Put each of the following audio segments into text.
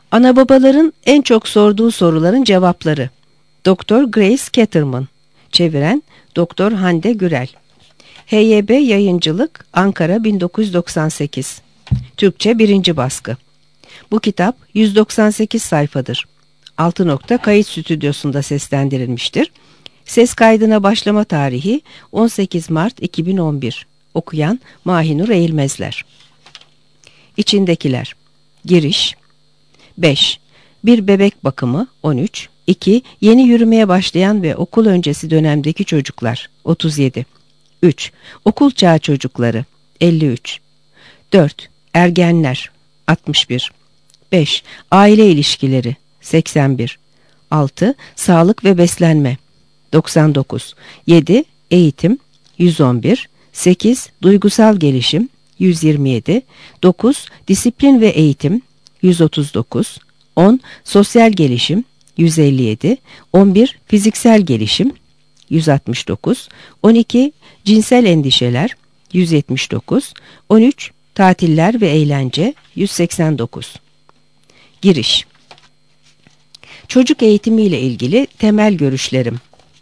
Ana babaların en çok sorduğu soruların cevapları. Dr. Grace Ketterman. Çeviren Dr. Hande Gürel. HYB Yayıncılık, Ankara 1998. Türkçe 1. baskı. Bu kitap 198 sayfadır. Kayıt Stüdyosu'nda seslendirilmiştir. Ses kaydına başlama tarihi 18 Mart 2011. Okuyan Mahinur Eğilmezler. İçindekiler. Giriş. 5. Bir bebek bakımı 13. 2. Yeni yürümeye başlayan ve okul öncesi dönemdeki çocuklar 37. 3. Okul çağı çocukları 53. 4. Ergenler 61. 5. Aile ilişkileri 81. 6. Sağlık ve beslenme 99. 7. Eğitim 111. 8. Duygusal gelişim 127. 9. Disiplin ve eğitim 139. 10. Sosyal gelişim 157. 11. Fiziksel gelişim 169. 12. Cinsel endişeler 179. 13. Tatiller ve eğlence 189. Giriş. Çocuk eğitimi ile ilgili temel görüşlerim.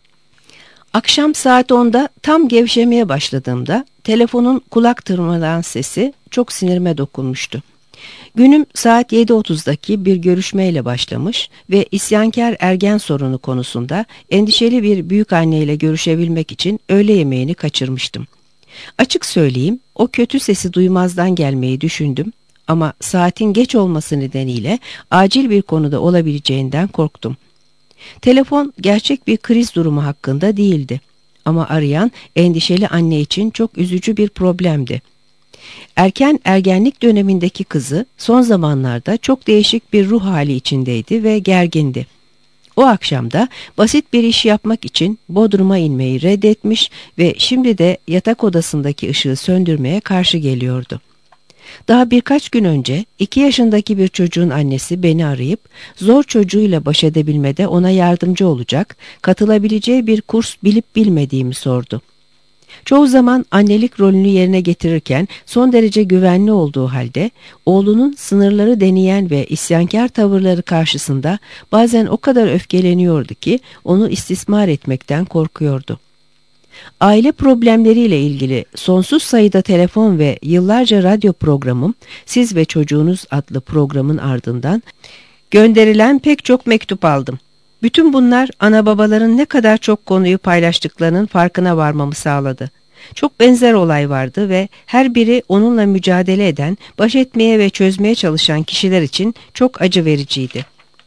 Akşam saat 10'da tam gevşemeye başladığımda telefonun kulak tırmalayan sesi çok sinirime dokunmuştu. Günüm saat 7.30'daki bir görüşmeyle başlamış ve isyankar ergen sorunu konusunda endişeli bir büyükanneyle görüşebilmek için öğle yemeğini kaçırmıştım. Açık söyleyeyim, o kötü sesi duymazdan gelmeyi düşündüm ama saatin geç olması nedeniyle acil bir konuda olabileceğinden korktum. Telefon gerçek bir kriz durumu hakkında değildi ama arayan endişeli anne için çok üzücü bir problemdi. Erken ergenlik dönemindeki kızı son zamanlarda çok değişik bir ruh hali içindeydi ve gergindi. O akşam da basit bir iş yapmak için bodruma inmeyi reddetmiş ve şimdi de yatak odasındaki ışığı söndürmeye karşı geliyordu. Daha birkaç gün önce 2 yaşındaki bir çocuğun annesi beni arayıp zor çocuğuyla baş edebilmede ona yardımcı olacak, katılabileceği bir kurs bilip bilmediğimi sordu. Çoğu zaman annelik rolünü yerine getirirken son derece güvenli olduğu halde oğlunun sınırları deneyen ve isyankar tavırları karşısında bazen o kadar öfkeleniyordu ki onu istismar etmekten korkuyordu. Aile problemleriyle ilgili sonsuz sayıda telefon ve yıllarca radyo programım Siz ve Çocuğunuz adlı programın ardından gönderilen pek çok mektup aldım. Bütün bunlar ana babaların ne kadar çok konuyu paylaştıklarının farkına varmamı sağladı. Çok benzer olay vardı ve her biri onunla mücadele eden, baş etmeye ve çözmeye çalışan kişiler için çok acı vericiydi.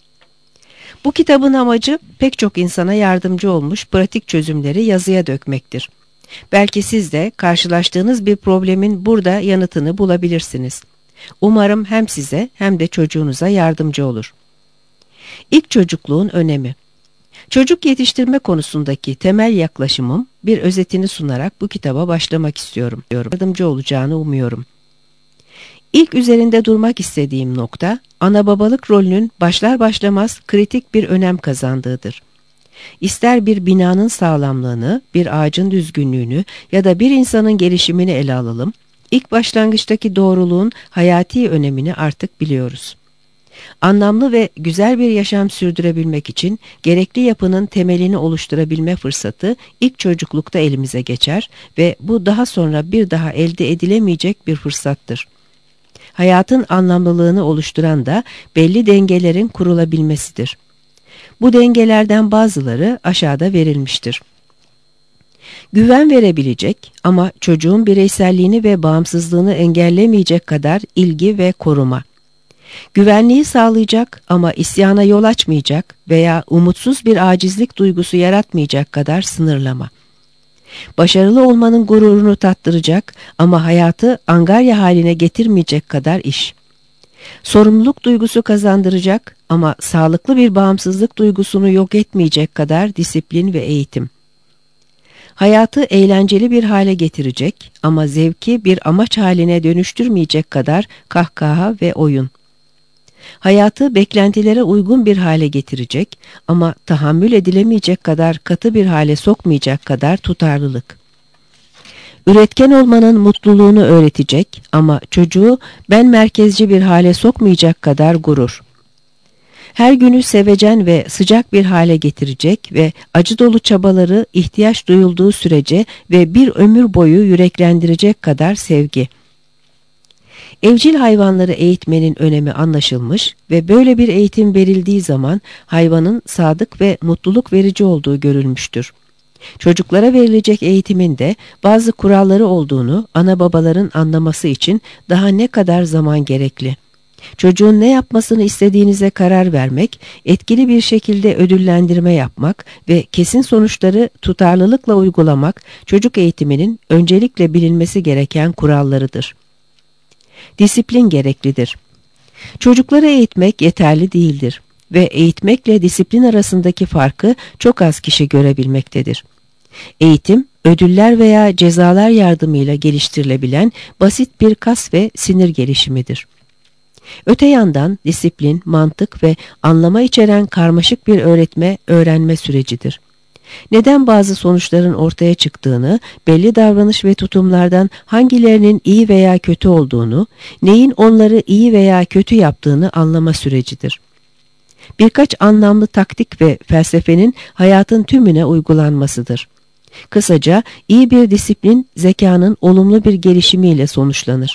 Bu kitabın amacı pek çok insana yardımcı olmuş pratik çözümleri yazıya dökmektir. Belki siz de karşılaştığınız bir problemin burada yanıtını bulabilirsiniz. Umarım hem size hem de çocuğunuza yardımcı olur. İlk çocukluğun önemi. Çocuk yetiştirme konusundaki temel yaklaşımım bir özetini sunarak bu kitaba başlamak istiyorum. Yardımcı olacağını umuyorum. İlk üzerinde durmak istediğim nokta, ana babalık rolünün başlar başlamaz kritik bir önem kazandığıdır. İster bir binanın sağlamlığını, bir ağacın düzgünlüğünü ya da bir insanın gelişimini ele alalım, ilk başlangıçtaki doğruluğun hayati önemini artık biliyoruz. Anlamlı ve güzel bir yaşam sürdürebilmek için gerekli yapının temelini oluşturabilme fırsatı ilk çocuklukta elimize geçer ve bu daha sonra bir daha elde edilemeyecek bir fırsattır. Hayatın anlamlılığını oluşturan da belli dengelerin kurulabilmesidir. Bu dengelerden bazıları aşağıda verilmiştir. Güven verebilecek ama çocuğun bireyselliğini ve bağımsızlığını engellemeyecek kadar ilgi ve koruma. Güvenliği sağlayacak ama isyana yol açmayacak veya umutsuz bir acizlik duygusu yaratmayacak kadar sınırlama. Başarılı olmanın gururunu tattıracak ama hayatı angarya haline getirmeyecek kadar iş. Sorumluluk duygusu kazandıracak ama sağlıklı bir bağımsızlık duygusunu yok etmeyecek kadar disiplin ve eğitim. Hayatı eğlenceli bir hale getirecek ama zevki bir amaç haline dönüştürmeyecek kadar kahkaha ve oyun. Hayatı beklentilere uygun bir hale getirecek ama tahammül edilemeyecek kadar katı bir hale sokmayacak kadar tutarlılık. Üretken olmanın mutluluğunu öğretecek ama çocuğu ben merkezci bir hale sokmayacak kadar gurur. Her günü sevecen ve sıcak bir hale getirecek ve acı dolu çabaları ihtiyaç duyulduğu sürece ve bir ömür boyu yüreklendirecek kadar sevgi. Evcil hayvanları eğitmenin önemi anlaşılmış ve böyle bir eğitim verildiği zaman hayvanın sadık ve mutluluk verici olduğu görülmüştür. Çocuklara verilecek eğitimin de bazı kuralları olduğunu ana babaların anlaması için daha ne kadar zaman gerekli? Çocuğun ne yapmasını istediğinize karar vermek, etkili bir şekilde ödüllendirme yapmak ve kesin sonuçları tutarlılıkla uygulamak çocuk eğitiminin öncelikle bilinmesi gereken kurallarıdır. Disiplin gereklidir. Çocukları eğitmek yeterli değildir ve eğitmekle disiplin arasındaki farkı çok az kişi görebilmektedir. Eğitim, ödüller veya cezalar yardımıyla geliştirilebilen basit bir kas ve sinir gelişimidir. Öte yandan disiplin, mantık ve anlama içeren karmaşık bir öğrenme sürecidir. Neden bazı sonuçların ortaya çıktığını, belli davranış ve tutumlardan hangilerinin iyi veya kötü olduğunu, neyin onları iyi veya kötü yaptığını anlama sürecidir. Birkaç anlamlı taktik ve felsefenin hayatın tümüne uygulanmasıdır. Kısaca iyi bir disiplin zekanın olumlu bir gelişimiyle sonuçlanır.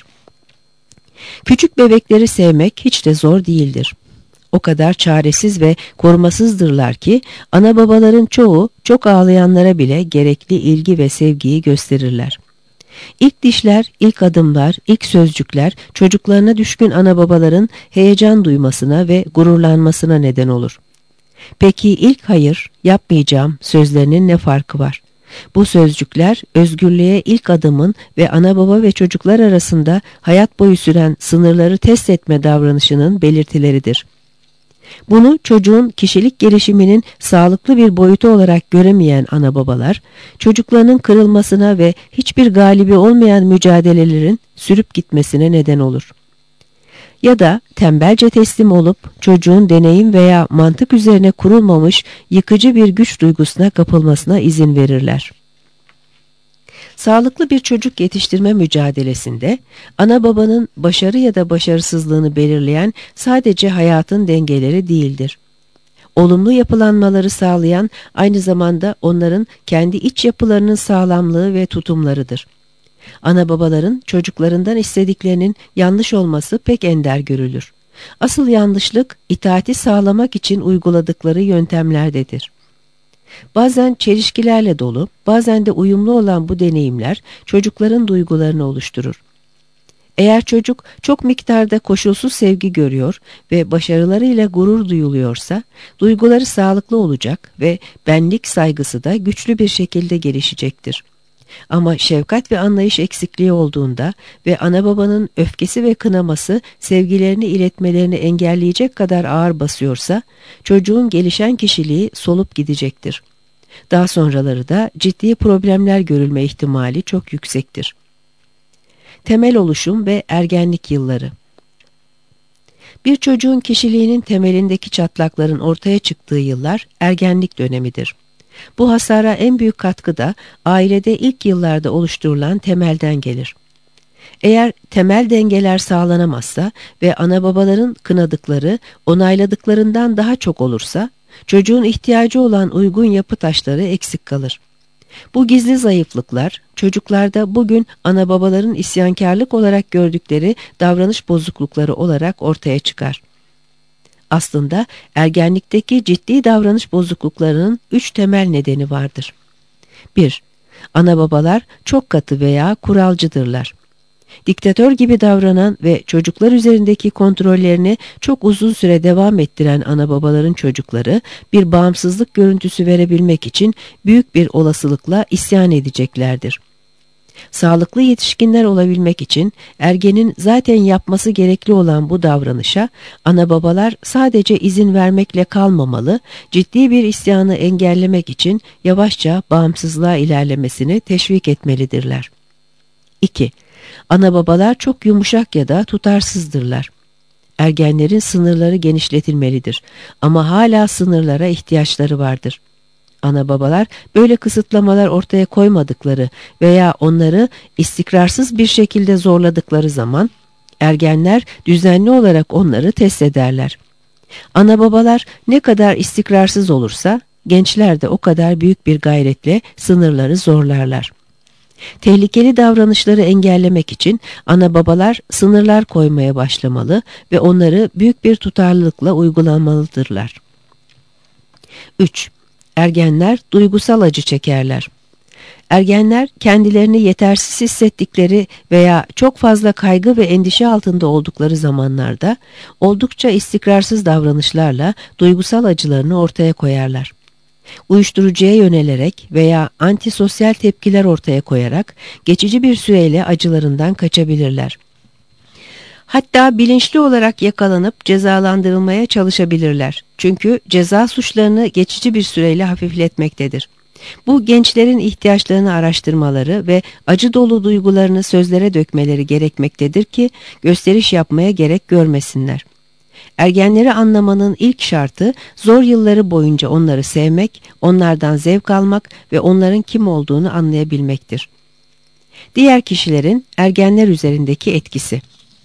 Küçük bebekleri sevmek hiç de zor değildir. O kadar çaresiz ve korumasızdırlar ki ana babaların çoğu çok ağlayanlara bile gerekli ilgi ve sevgiyi gösterirler. İlk dişler, ilk adımlar, ilk sözcükler çocuklarına düşkün ana babaların heyecan duymasına ve gururlanmasına neden olur. Peki ilk hayır, yapmayacağım sözlerinin ne farkı var? Bu sözcükler özgürlüğe ilk adımın ve ana baba ve çocuklar arasında hayat boyu süren sınırları test etme davranışının belirtileridir. Bunu çocuğun kişilik gelişiminin sağlıklı bir boyutu olarak göremeyen ana babalar, çocuklarının kırılmasına ve hiçbir galibi olmayan mücadelelerin sürüp gitmesine neden olur. Ya da tembelce teslim olup çocuğun deneyim veya mantık üzerine kurulmamış yıkıcı bir güç duygusuna kapılmasına izin verirler. Sağlıklı bir çocuk yetiştirme mücadelesinde ana babanın başarı ya da başarısızlığını belirleyen sadece hayatın dengeleri değildir. Olumlu yapılanmaları sağlayan aynı zamanda onların kendi iç yapılarının sağlamlığı ve tutumlarıdır. Ana babaların çocuklarından istediklerinin yanlış olması pek ender görülür. Asıl yanlışlık itaati sağlamak için uyguladıkları yöntemlerdedir. Bazen çelişkilerle dolu, bazen de uyumlu olan bu deneyimler çocukların duygularını oluşturur. Eğer çocuk çok miktarda koşulsuz sevgi görüyor ve başarılarıyla gurur duyuluyorsa, duyguları sağlıklı olacak ve benlik saygısı da güçlü bir şekilde gelişecektir. Ama şefkat ve anlayış eksikliği olduğunda ve ana babanın öfkesi ve kınaması sevgilerini iletmelerini engelleyecek kadar ağır basıyorsa, çocuğun gelişen kişiliği solup gidecektir. Daha sonraları da ciddi problemler görülme ihtimali çok yüksektir. Temel oluşum ve ergenlik yılları. Bir çocuğun kişiliğinin temelindeki çatlakların ortaya çıktığı yıllar ergenlik dönemidir. Bu hasara en büyük katkı da ailede ilk yıllarda oluşturulan temelden gelir. Eğer temel dengeler sağlanamazsa ve ana babaların kınadıkları, onayladıklarından daha çok olursa, çocuğun ihtiyacı olan uygun yapı taşları eksik kalır. Bu gizli zayıflıklar, çocuklarda bugün ana babaların isyankarlık olarak gördükleri davranış bozuklukları olarak ortaya çıkar. Aslında ergenlikteki ciddi davranış bozukluklarının 3 temel nedeni vardır. 1. Ana babalar çok katı veya kuralcıdırlar. Diktatör gibi davranan ve çocuklar üzerindeki kontrollerini çok uzun süre devam ettiren ana babaların çocukları bir bağımsızlık görüntüsü verebilmek için büyük bir olasılıkla isyan edeceklerdir. Sağlıklı yetişkinler olabilmek için ergenin zaten yapması gerekli olan bu davranışa ana babalar sadece izin vermekle kalmamalı, ciddi bir isyanı engellemek için yavaşça bağımsızlığa ilerlemesini teşvik etmelidirler. 2. Ana babalar çok yumuşak ya da tutarsızdırlar. Ergenlerin sınırları genişletilmelidir ama hala sınırlara ihtiyaçları vardır. Ana babalar böyle kısıtlamalar ortaya koymadıkları veya onları istikrarsız bir şekilde zorladıkları zaman ergenler düzenli olarak onları test ederler. Ana babalar ne kadar istikrarsız olursa gençler de o kadar büyük bir gayretle sınırları zorlarlar. Tehlikeli davranışları engellemek için ana babalar sınırlar koymaya başlamalı ve onları büyük bir tutarlılıkla uygulamalıdırlar. 3. Ergenler duygusal acı çekerler. Ergenler kendilerini yetersiz hissettikleri veya çok fazla kaygı ve endişe altında oldukları zamanlarda oldukça istikrarsız davranışlarla duygusal acılarını ortaya koyarlar. Uyuşturucuya yönelerek veya antisosyal tepkiler ortaya koyarak geçici bir süreyle acılarından kaçabilirler. Hatta bilinçli olarak yakalanıp cezalandırılmaya çalışabilirler. Çünkü ceza suçlarını geçici bir süreyle hafifletmektedir. Bu gençlerin ihtiyaçlarını araştırmaları ve acı dolu duygularını sözlere dökmeleri gerekmektedir ki gösteriş yapmaya gerek görmesinler. Ergenleri anlamanın ilk şartı zor yılları boyunca onları sevmek, onlardan zevk almak ve onların kim olduğunu anlayabilmektir. Diğer kişilerin ergenler üzerindeki etkisi.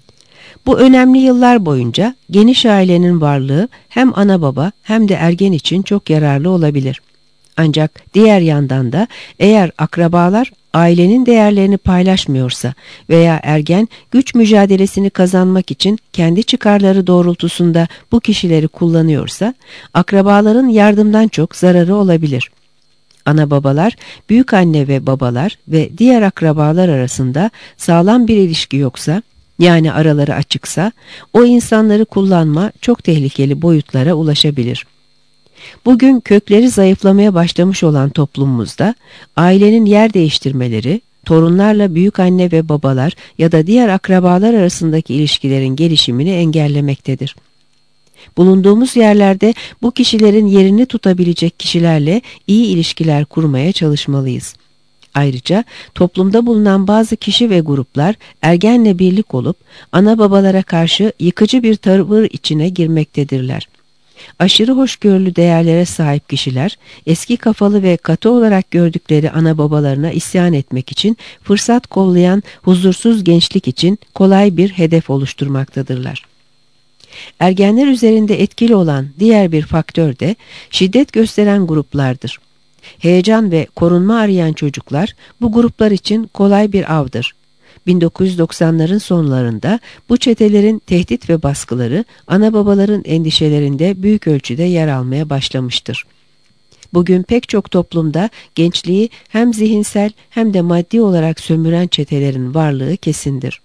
Bu önemli yıllar boyunca geniş ailenin varlığı hem ana baba hem de ergen için çok yararlı olabilir. Ancak diğer yandan da eğer akrabalar ailenin değerlerini paylaşmıyorsa veya ergen güç mücadelesini kazanmak için kendi çıkarları doğrultusunda bu kişileri kullanıyorsa akrabaların yardımdan çok zararı olabilir. Ana babalar, büyük anne ve babalar ve diğer akrabalar arasında sağlam bir ilişki yoksa, yani araları açıksa, o insanları kullanma çok tehlikeli boyutlara ulaşabilir. Bugün kökleri zayıflamaya başlamış olan toplumumuzda ailenin yer değiştirmeleri, torunlarla büyük anne ve babalar ya da diğer akrabalar arasındaki ilişkilerin gelişimini engellemektedir. Bulunduğumuz yerlerde bu kişilerin yerini tutabilecek kişilerle iyi ilişkiler kurmaya çalışmalıyız. Ayrıca toplumda bulunan bazı kişi ve gruplar ergenle birlik olup ana babalara karşı yıkıcı bir tavır içine girmektedirler. Aşırı hoşgörülü değerlere sahip kişiler, eski kafalı ve katı olarak gördükleri ana babalarına isyan etmek için fırsat kollayan huzursuz gençlik için kolay bir hedef oluşturmaktadırlar. Ergenler üzerinde etkili olan diğer bir faktör de şiddet gösteren gruplardır. Heyecan ve korunma arayan çocuklar bu gruplar için kolay bir avdır. 1990'ların sonlarında bu çetelerin tehdit ve baskıları ana babaların endişelerinde büyük ölçüde yer almaya başlamıştır. Bugün pek çok toplumda gençliği hem zihinsel hem de maddi olarak sömüren çetelerin varlığı kesindir.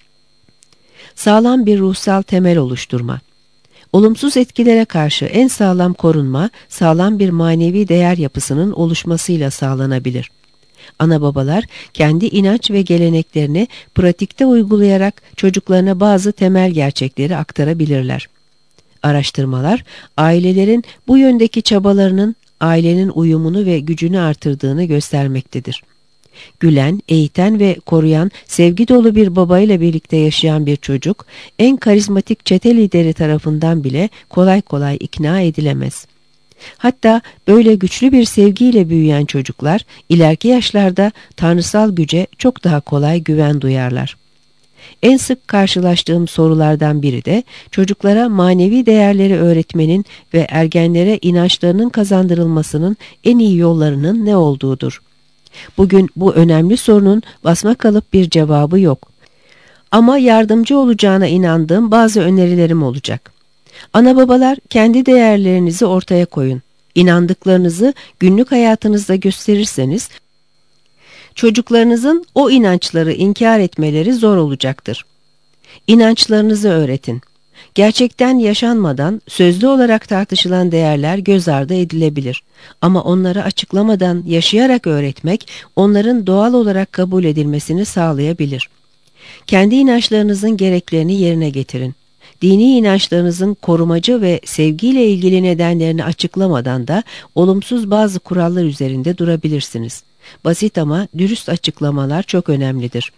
Sağlam bir ruhsal temel oluşturma. Olumsuz etkilere karşı en sağlam korunma, sağlam bir manevi değer yapısının oluşmasıyla sağlanabilir. Ana babalar kendi inanç ve geleneklerini pratikte uygulayarak çocuklarına bazı temel gerçekleri aktarabilirler. Araştırmalar, ailelerin bu yöndeki çabalarının ailenin uyumunu ve gücünü artırdığını göstermektedir. Gülen, eğiten ve koruyan, sevgi dolu bir babayla birlikte yaşayan bir çocuk, en karizmatik çete lideri tarafından bile kolay kolay ikna edilemez. Hatta böyle güçlü bir sevgiyle büyüyen çocuklar, ileriki yaşlarda tanrısal güce çok daha kolay güven duyarlar. En sık karşılaştığım sorulardan biri de çocuklara manevi değerleri öğretmenin ve ergenlere inançlarının kazandırılmasının en iyi yollarının ne olduğudur. Bugün bu önemli sorunun basmakalıp bir cevabı yok. Ama yardımcı olacağına inandığım bazı önerilerim olacak. Ana babalar kendi değerlerinizi ortaya koyun. İnandıklarınızı günlük hayatınızda gösterirseniz, çocuklarınızın o inançları inkar etmeleri zor olacaktır. İnançlarınızı öğretin. Gerçekten yaşanmadan sözlü olarak tartışılan değerler göz ardı edilebilir. Ama onları açıklamadan yaşayarak öğretmek onların doğal olarak kabul edilmesini sağlayabilir. Kendi inançlarınızın gereklerini yerine getirin. Dini inançlarınızın korumacı ve sevgiyle ilgili nedenlerini açıklamadan da olumsuz bazı kurallar üzerinde durabilirsiniz. Basit ama dürüst açıklamalar çok önemlidir.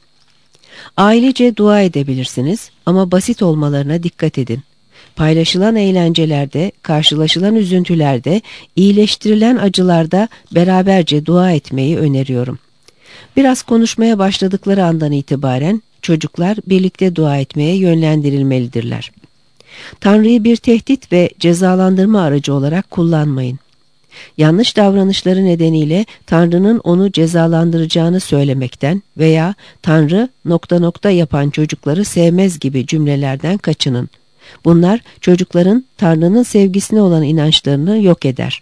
Ailece dua edebilirsiniz ama basit olmalarına dikkat edin. Paylaşılan eğlencelerde, karşılaşılan üzüntülerde, iyileştirilen acılarda beraberce dua etmeyi öneriyorum. Biraz konuşmaya başladıkları andan itibaren çocuklar birlikte dua etmeye yönlendirilmelidirler. Tanrı'yı bir tehdit ve cezalandırma aracı olarak kullanmayın. Yanlış davranışları nedeniyle Tanrı'nın onu cezalandıracağını söylemekten veya Tanrı ... yapan çocukları sevmez gibi cümlelerden kaçının. Bunlar çocukların Tanrı'nın sevgisine olan inançlarını yok eder.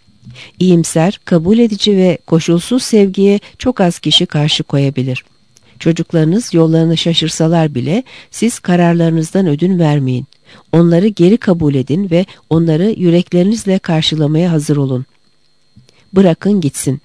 İyimser, kabul edici ve koşulsuz sevgiye çok az kişi karşı koyabilir. Çocuklarınız yollarını şaşırsalar bile siz kararlarınızdan ödün vermeyin. Onları geri kabul edin ve onları yüreklerinizle karşılamaya hazır olun. Bırakın gitsin.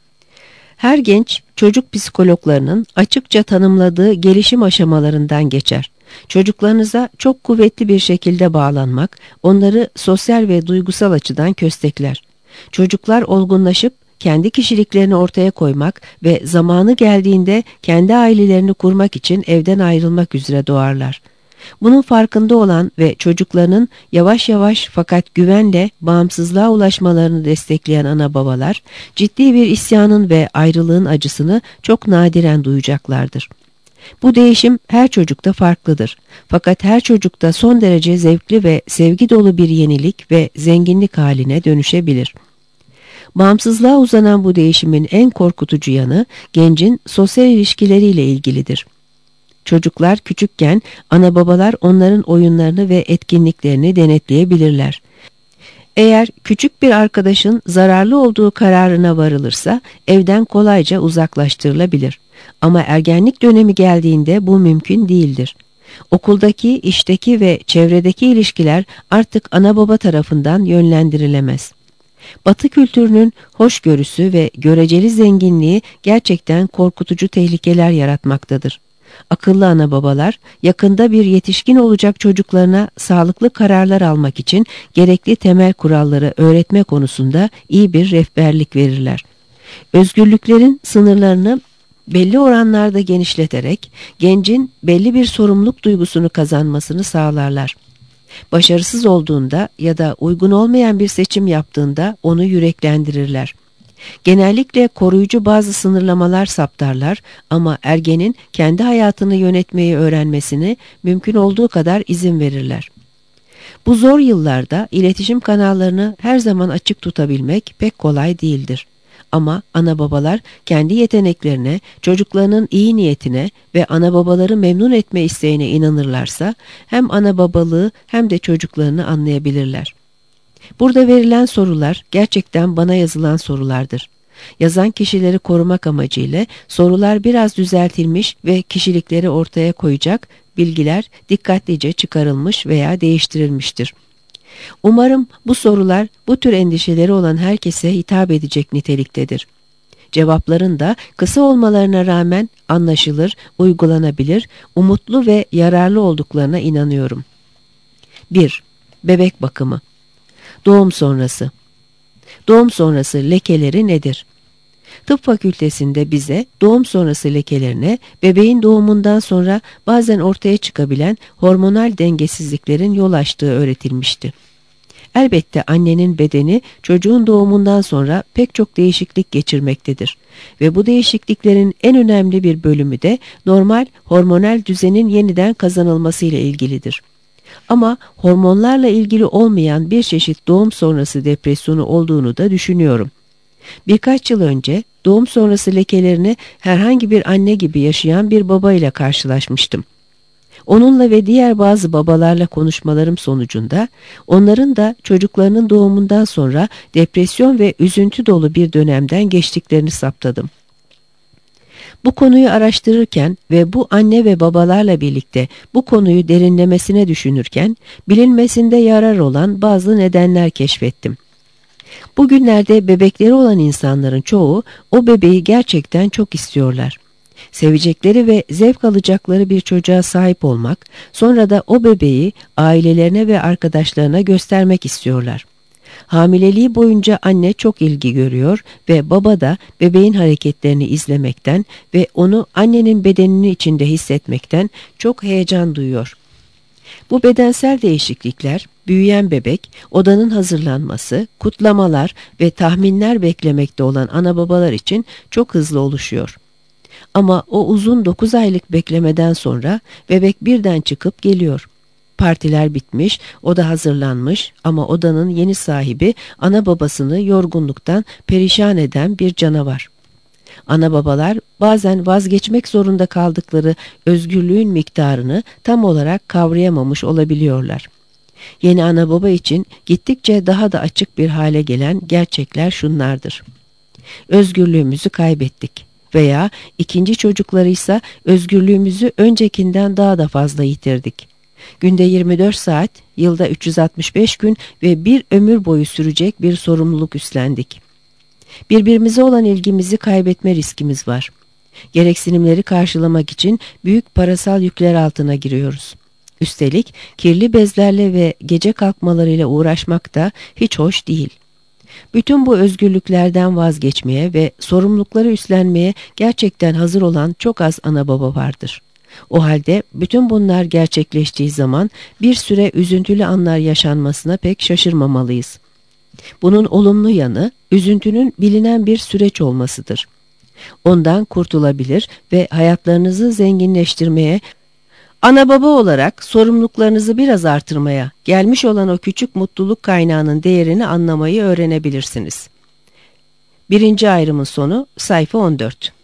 Her genç çocuk psikologlarının açıkça tanımladığı gelişim aşamalarından geçer. Çocuklarınıza çok kuvvetli bir şekilde bağlanmak onları sosyal ve duygusal açıdan köstekler. Çocuklar olgunlaşıp kendi kişiliklerini ortaya koymak ve zamanı geldiğinde kendi ailelerini kurmak için evden ayrılmak üzere doğarlar. Bunun farkında olan ve çocuklarının yavaş yavaş fakat güvenle bağımsızlığa ulaşmalarını destekleyen ana babalar, ciddi bir isyanın ve ayrılığın acısını çok nadiren duyacaklardır. Bu değişim her çocukta farklıdır. Fakat her çocukta son derece zevkli ve sevgi dolu bir yenilik ve zenginlik haline dönüşebilir. Bağımsızlığa uzanan bu değişimin en korkutucu yanı gencin sosyal ilişkileriyle ilgilidir. Çocuklar küçükken ana babalar onların oyunlarını ve etkinliklerini denetleyebilirler. Eğer küçük bir arkadaşın zararlı olduğu kararına varılırsa evden kolayca uzaklaştırılabilir. Ama ergenlik dönemi geldiğinde bu mümkün değildir. Okuldaki, işteki ve çevredeki ilişkiler artık ana baba tarafından yönlendirilemez. Batı kültürünün hoşgörüsü ve göreceli zenginliği gerçekten korkutucu tehlikeler yaratmaktadır. Akıllı ana babalar yakında bir yetişkin olacak çocuklarına sağlıklı kararlar almak için gerekli temel kuralları öğretme konusunda iyi bir rehberlik verirler. Özgürlüklerin sınırlarını belli oranlarda genişleterek gencin belli bir sorumluluk duygusunu kazanmasını sağlarlar. Başarısız olduğunda ya da uygun olmayan bir seçim yaptığında onu yüreklendirirler. Genellikle koruyucu bazı sınırlamalar saptarlar ama ergenin kendi hayatını yönetmeyi öğrenmesini mümkün olduğu kadar izin verirler. Bu zor yıllarda iletişim kanallarını her zaman açık tutabilmek pek kolay değildir. Ama ana babalar kendi yeteneklerine, çocuklarının iyi niyetine ve ana babaları memnun etme isteğine inanırlarsa hem ana babalığı hem de çocuklarını anlayabilirler. Burada verilen sorular gerçekten bana yazılan sorulardır. Yazan kişileri korumak amacıyla sorular biraz düzeltilmiş ve kişilikleri ortaya koyacak bilgiler dikkatlice çıkarılmış veya değiştirilmiştir. Umarım bu sorular bu tür endişeleri olan herkese hitap edecek niteliktedir. Cevapların da kısa olmalarına rağmen anlaşılır, uygulanabilir, umutlu ve yararlı olduklarına inanıyorum. 1. Bebek bakımı. Doğum sonrası. Doğum sonrası lekeleri nedir? Tıp fakültesinde bize doğum sonrası lekelerine bebeğin doğumundan sonra bazen ortaya çıkabilen hormonal dengesizliklerin yol açtığı öğretilmişti. Elbette annenin bedeni çocuğun doğumundan sonra pek çok değişiklik geçirmektedir ve bu değişikliklerin en önemli bir bölümü de normal hormonal düzenin yeniden kazanılması ile ilgilidir. Ama hormonlarla ilgili olmayan bir çeşit doğum sonrası depresyonu olduğunu da düşünüyorum. Birkaç yıl önce doğum sonrası lekelerini herhangi bir anne gibi yaşayan bir babayla karşılaşmıştım. Onunla ve diğer bazı babalarla konuşmalarım sonucunda onların da çocuklarının doğumundan sonra depresyon ve üzüntü dolu bir dönemden geçtiklerini saptadım. Bu konuyu araştırırken ve bu anne ve babalarla birlikte bu konuyu derinlemesine düşünürken bilinmesinde yarar olan bazı nedenler keşfettim. Bugünlerde bebekleri olan insanların çoğu o bebeği gerçekten çok istiyorlar. Sevecekleri ve zevk alacakları bir çocuğa sahip olmak, sonra da o bebeği ailelerine ve arkadaşlarına göstermek istiyorlar. Hamileliği boyunca anne çok ilgi görüyor ve baba da bebeğin hareketlerini izlemekten ve onu annenin bedeninin içinde hissetmekten çok heyecan duyuyor. Bu bedensel değişiklikler, büyüyen bebek, odanın hazırlanması, kutlamalar ve tahminler beklemekte olan ana babalar için çok hızlı oluşuyor. Ama o uzun 9 aylık beklemeden sonra bebek birden çıkıp geliyor. Partiler bitmiş, oda hazırlanmış ama odanın yeni sahibi ana babasını yorgunluktan perişan eden bir canavar. Ana babalar bazen vazgeçmek zorunda kaldıkları özgürlüğün miktarını tam olarak kavrayamamış olabiliyorlar. Yeni ana baba için gittikçe daha da açık bir hale gelen gerçekler şunlardır. Özgürlüğümüzü kaybettik veya ikinci çocuklarıysa özgürlüğümüzü öncekinden daha da fazla yitirdik. Günde 24 saat, yılda 365 gün ve bir ömür boyu sürecek bir sorumluluk üstlendik. Birbirimize olan ilgimizi kaybetme riskimiz var. Gereksinimleri karşılamak için büyük parasal yükler altına giriyoruz. Üstelik kirli bezlerle ve gece kalkmalarıyla uğraşmak da hiç hoş değil. Bütün bu özgürlüklerden vazgeçmeye ve sorumlulukları üstlenmeye gerçekten hazır olan çok az ana baba vardır. O halde bütün bunlar gerçekleştiği zaman bir süre üzüntülü anlar yaşanmasına pek şaşırmamalıyız. Bunun olumlu yanı üzüntünün bilinen bir süreç olmasıdır. Ondan kurtulabilir ve hayatlarınızı zenginleştirmeye, ana baba olarak sorumluluklarınızı biraz artırmaya, gelmiş olan o küçük mutluluk kaynağının değerini anlamayı öğrenebilirsiniz. Birinci ayrımın sonu sayfa 14.